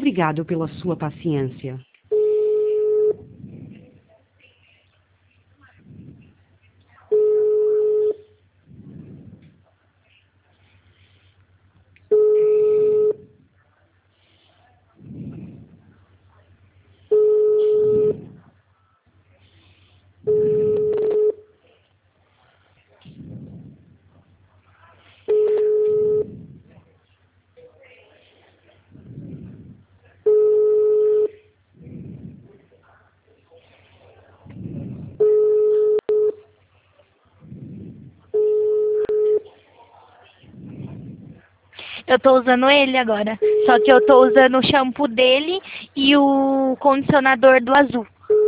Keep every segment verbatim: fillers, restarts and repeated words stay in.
Obrigado pela sua paciência. Eu tô usando ele agora. Só que eu tô usando o shampoo dele e o condicionador do azul.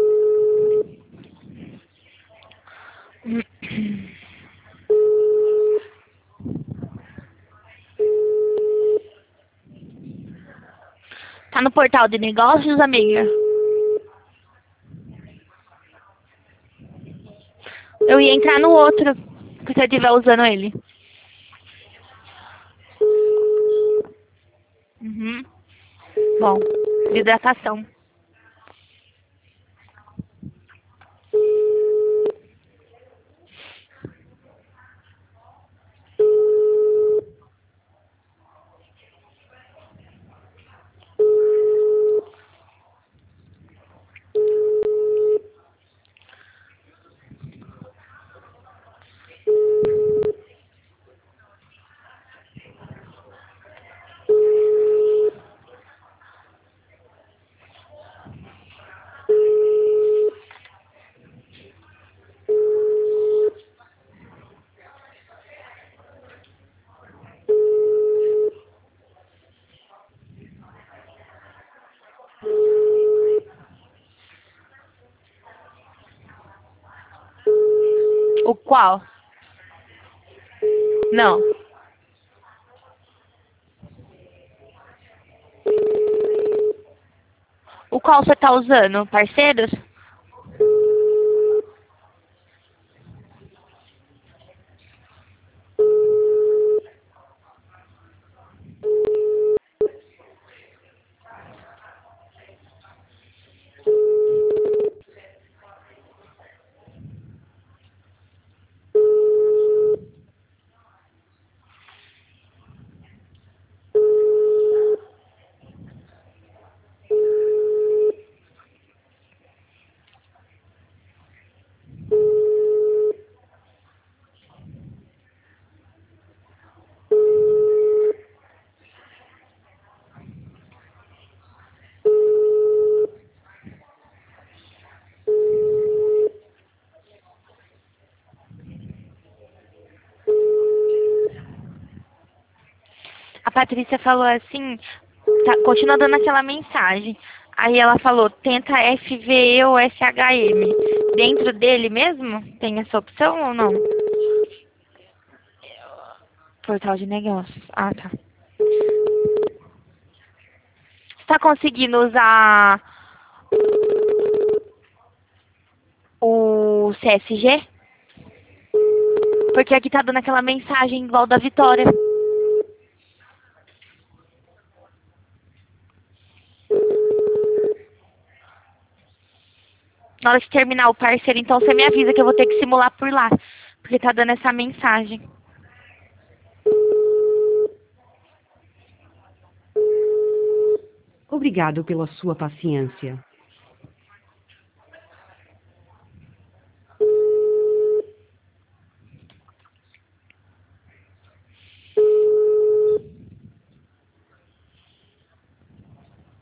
Tá no portal de negócios, amiga? Eu ia entrar no outro, se você estiver usando ele. Uhum. Bom, de hidratação. O qual? Não. O qual você tá usando, parceiros? A Patrícia falou assim, tá, continua dando aquela mensagem. Aí ela falou, tenta F V E ou S H M. Dentro dele mesmo? Tem essa opção ou não? Portal de negócios. Ah, tá. Você tá conseguindo usar o C S G? Porque aqui tá dando aquela mensagem igual da Vitória. Na hora de terminar o parceiro, então você me avisa que eu vou ter que simular por lá. Porque tá dando essa mensagem. Obrigado pela sua paciência.